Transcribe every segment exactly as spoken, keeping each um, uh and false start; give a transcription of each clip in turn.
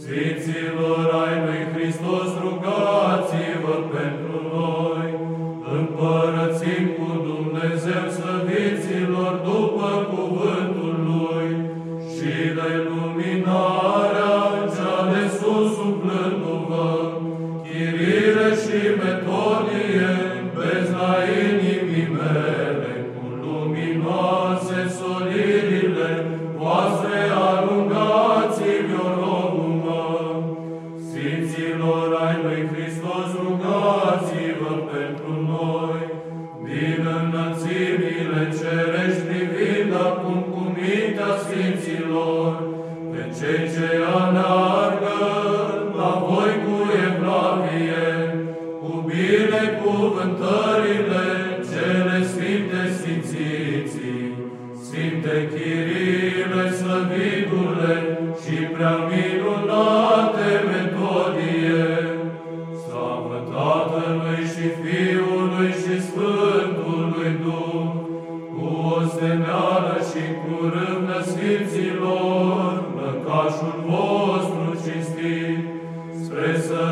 Sfinților ai lui Hristos, rugați-vă pentru noi. Împărățim cu Dumnezeu, slăviților după cuvântul Lui, și de luminarea cea de sus umplându-vă, Chirile și Metodie, bezna inimii mele, cu luminoase solirile voastre aruncați-mi-o rogumă. Sfinților ai lui Hristos, rugați-vă pentru noi. Din înălțimile cerești privind acum cu mintea Sfinților, pe cei ce aleargă la voi cu evlavie, cu binecuvântările cele sfinte sfințiții, Sfinte Chirile, slăvitule și prea minunate Metodie, slavă Tatălui și Fiului și Sfântului Duh, cu osteneală și cu râvnă Sfinților, lăcașul vostru cinstit, spre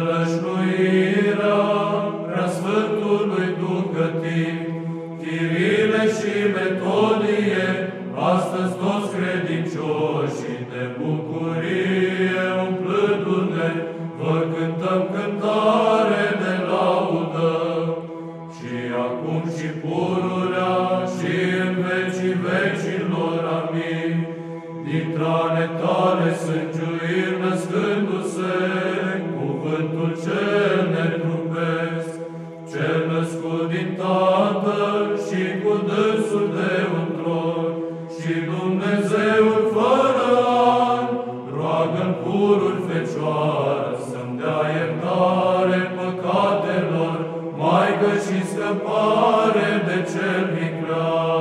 sălășluirea Preasfântului Duh gătit, Chirile și Metodie, astăzi toți credincioșii de bucurie umplându-ne, vă cântăm cântare de laudă, și acum și pururea și în vecii vecilor. Amin. Din trane tale sângiuiri născându-se, cuvântul cel netrupesc, cel născut din Tatăl și cu dânsul de un tron, și Dumnezeul fără an, roagă-n purul Fecioară să-mi dea iertare păcatelor, Maică și scăpare de cel viclean.